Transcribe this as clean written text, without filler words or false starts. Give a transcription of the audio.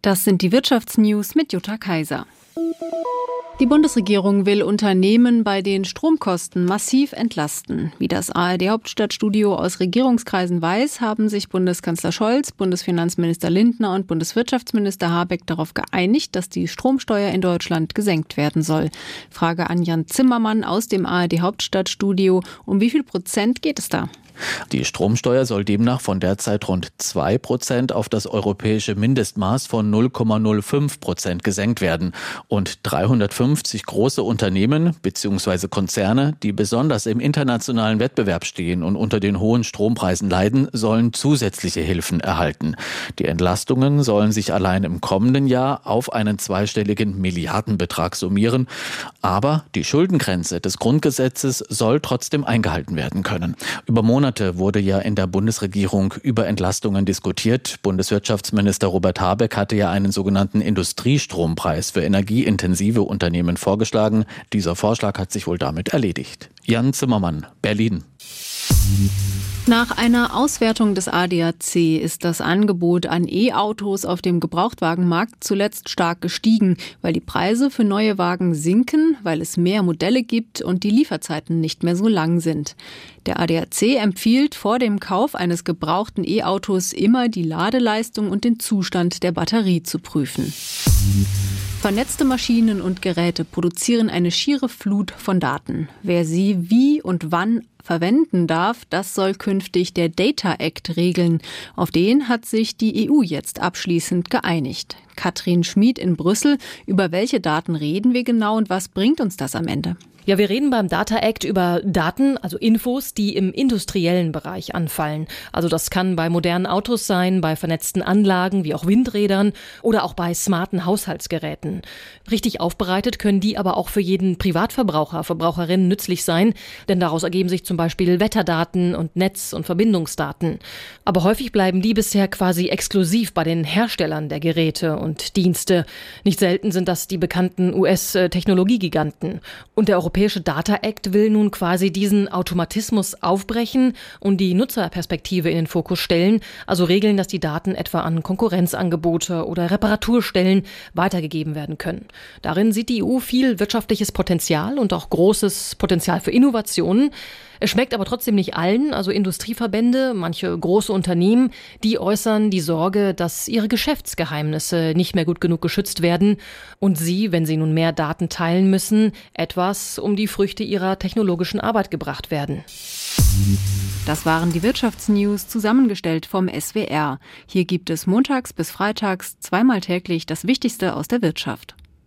Das sind die Wirtschaftsnews mit Jutta Kaiser. Die Bundesregierung will Unternehmen bei den Stromkosten massiv entlasten. Wie das ARD-Hauptstadtstudio aus Regierungskreisen weiß, haben sich Bundeskanzler Scholz, Bundesfinanzminister Lindner und Bundeswirtschaftsminister Habeck darauf geeinigt, dass die Stromsteuer in Deutschland gesenkt werden soll. Frage an Jan Zimmermann aus dem ARD-Hauptstadtstudio. Um wie viel Prozent geht es da? Die Stromsteuer soll demnach von derzeit rund 2% auf das europäische Mindestmaß von 0,05% gesenkt werden. Und 350 große Unternehmen bzw. Konzerne, die besonders im internationalen Wettbewerb stehen und unter den hohen Strompreisen leiden, sollen zusätzliche Hilfen erhalten. Die Entlastungen sollen sich allein im kommenden Jahr auf einen zweistelligen Milliardenbetrag summieren. Aber die Schuldengrenze des Grundgesetzes soll trotzdem eingehalten werden können. Über Monate wurde ja in der Bundesregierung über Entlastungen diskutiert. Bundeswirtschaftsminister Robert Habeck hatte ja einen sogenannten Industriestrompreis für energieintensive Unternehmen vorgeschlagen. Dieser Vorschlag hat sich wohl damit erledigt. Jan Zimmermann, Berlin. Nach einer Auswertung des ADAC ist das Angebot an E-Autos auf dem Gebrauchtwagenmarkt zuletzt stark gestiegen, weil die Preise für neue Wagen sinken, weil es mehr Modelle gibt und die Lieferzeiten nicht mehr so lang sind. Der ADAC empfiehlt vor dem Kauf eines gebrauchten E-Autos immer die Ladeleistung und den Zustand der Batterie zu prüfen. Vernetzte Maschinen und Geräte produzieren eine schiere Flut von Daten. Wer sie wie und wann verwenden darf, das soll künftig der Data Act regeln. Auf den hat sich die EU jetzt abschließend geeinigt. Katrin Schmid in Brüssel. Über welche Daten reden wir genau und was bringt uns das am Ende? Ja, wir reden beim Data Act über Daten, also Infos, die im industriellen Bereich anfallen. Also das kann bei modernen Autos sein, bei vernetzten Anlagen wie auch Windrädern oder auch bei smarten Haushaltsgeräten. Richtig aufbereitet können die aber auch für jeden Privatverbraucher, Verbraucherinnen nützlich sein, denn daraus ergeben sich zum Beispiel Wetterdaten und Netz- und Verbindungsdaten. Aber häufig bleiben die bisher quasi exklusiv bei den Herstellern der Geräte und Dienste. Nicht selten sind das die bekannten US-Technologiegiganten. Und der Europäische Data Act will nun quasi diesen Automatismus aufbrechen und die Nutzerperspektive in den Fokus stellen, also regeln, dass die Daten etwa an Konkurrenzangebote oder Reparaturstellen weitergegeben werden können. Darin sieht die EU viel wirtschaftliches Potenzial und auch großes Potenzial für Innovationen. Es schmeckt aber trotzdem nicht allen, also Industrieverbände, manche große Unternehmen, die äußern die Sorge, dass ihre Geschäftsgeheimnisse nicht mehr gut genug geschützt werden und sie, wenn sie nun mehr Daten teilen müssen, etwas um die Früchte ihrer technologischen Arbeit gebracht werden. Das waren die Wirtschaftsnews, zusammengestellt vom SWR. Hier gibt es montags bis freitags zweimal täglich das Wichtigste aus der Wirtschaft.